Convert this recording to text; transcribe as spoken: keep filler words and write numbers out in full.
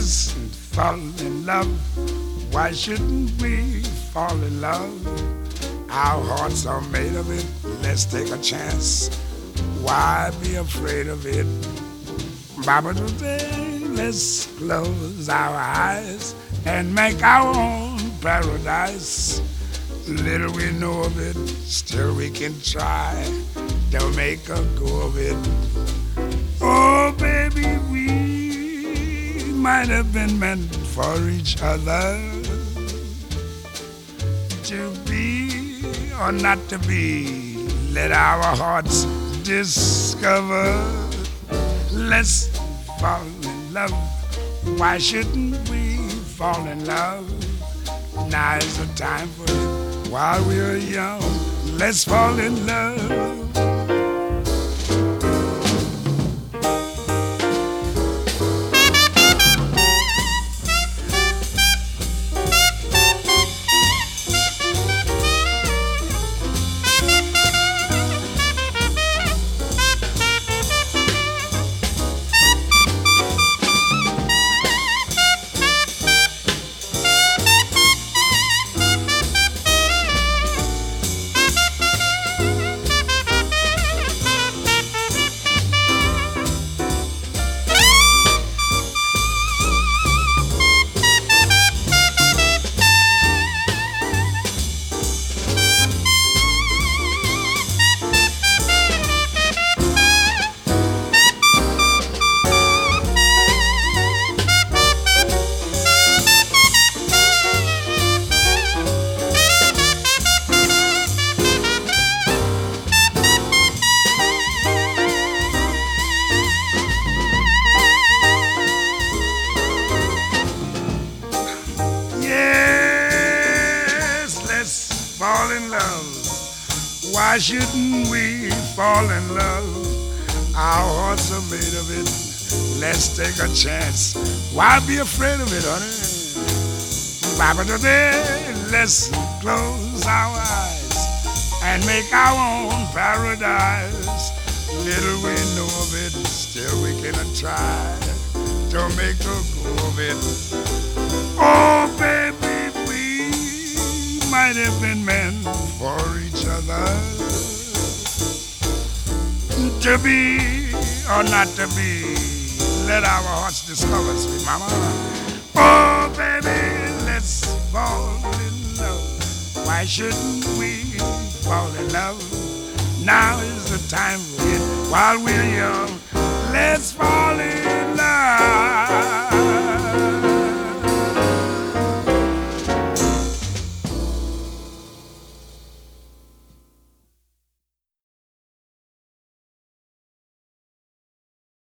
let's fall in love. Why shouldn't we fall in love? Our hearts are made of it. Let's take a chance. Why be afraid of it? Baba today, let's close our eyes and make our own paradise. Little we know of it, still we can try to make a go of it. Oh, baby, we might have been meant for each other, to be or not to be. Let our hearts discover. Let's fall in love. Why shouldn't we fall in love? Now is the time for it. While we're young, let's fall in love. Fall in love. Why shouldn't we fall in love? Our hearts are made of it. Let's take a chance. Why be afraid of it, honey? Baba today, let's close our eyes and make our own paradise. Little we know of it, still we can try to make a go of it. Oh, baby, might have been meant for each other, to be or not to be. Let our hearts discover, sweet mama. Oh, baby, let's fall in love. Why shouldn't we fall in love? Now is the time for it. While we're young, let's fall